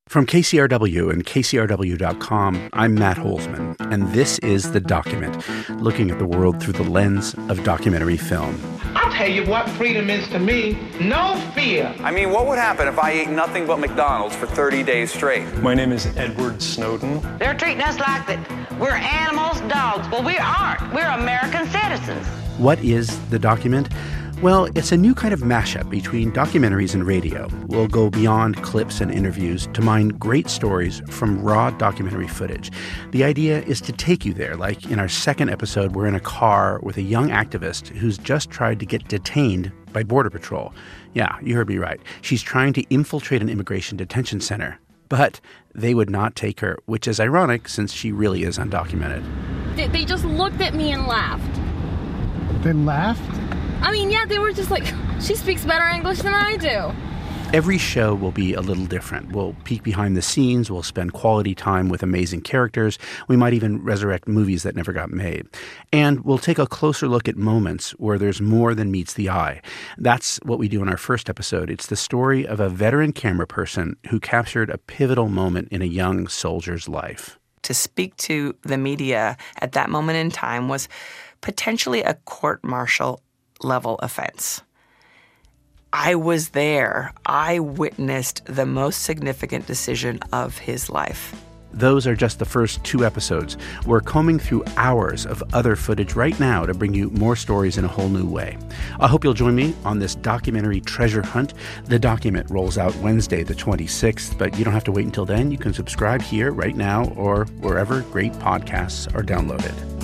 From KCRW and KCRW.com, I'm Matt Holzman, and this is The Document, looking at the world through the lens of documentary film. I'll tell you what freedom is to me. No fear. I mean, what would happen if I ate nothing but McDonald's for 30 days straight? My name is Edward Snowden. They're treating us like that we're animals, dogs. Well, we aren't. We're American citizens. What is The Document? Well, it's a new kind of mashup between documentaries and radio. We'll go beyond clips and interviews to mine great stories from raw documentary footage. The idea is to take you there, like in our second episode, we're in a car with a young activist who's just tried to get detained by Border Patrol. Yeah, you heard me right. She's trying to infiltrate an immigration detention center. But they would not take her, which is ironic since she really is undocumented. They just looked at me and laughed. They laughed? I mean, yeah, they were just like, she speaks better English than I do. Every show will be a little different. We'll peek behind the scenes. We'll spend quality time with amazing characters. We might even resurrect movies that never got made. And we'll take a closer look at moments where there's more than meets the eye. That's what we do in our first episode. It's the story of a veteran camera person who captured a pivotal moment in a young soldier's life. To speak to the media at that moment in time was potentially a court-martial level offense. I was there. I witnessed the most significant decision of his life. Those are just the first two episodes. We're combing through hours of other footage right now to bring you more stories in a whole new way. I hope you'll join me on this documentary treasure hunt. The Document rolls out Wednesday the 26th, but you don't have to wait until then. You can subscribe here right now or wherever great podcasts are downloaded.